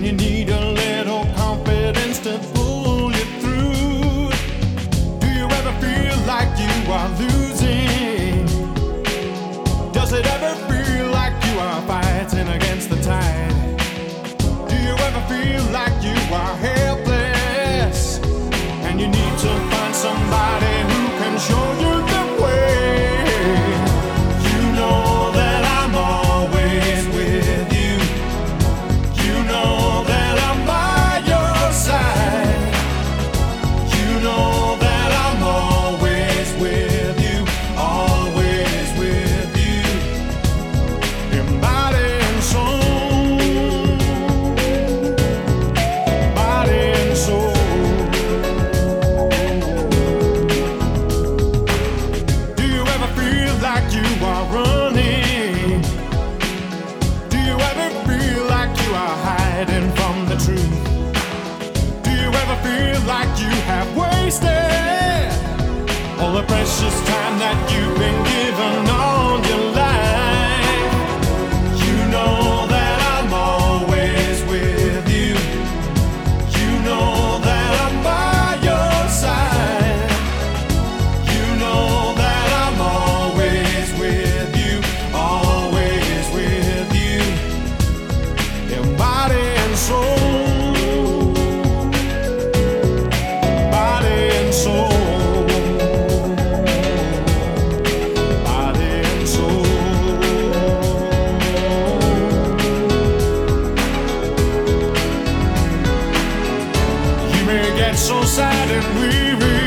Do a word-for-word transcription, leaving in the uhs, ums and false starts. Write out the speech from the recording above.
and you need a little confidence to pull you through. Do you ever feel like you are losing? Does it ever feel like you are fighting against the tide? Do you ever feel like you are helpless and you need to find somebody who can show you the way? You know that I'm always with you. You know that I'm by your side. You know that I'm always with you, always with you, in body and soul, body and soul. Do you ever feel like you are running? Do you ever feel like you are hiding from the truth? Do you ever feel like you have wasted all the precious time that you've been given all your life? You know that I'm always with you. You know that I'm by your side. You know that I'm always with you, always with you, in body and soul, body and soul, body and soul. You may get so sad and weary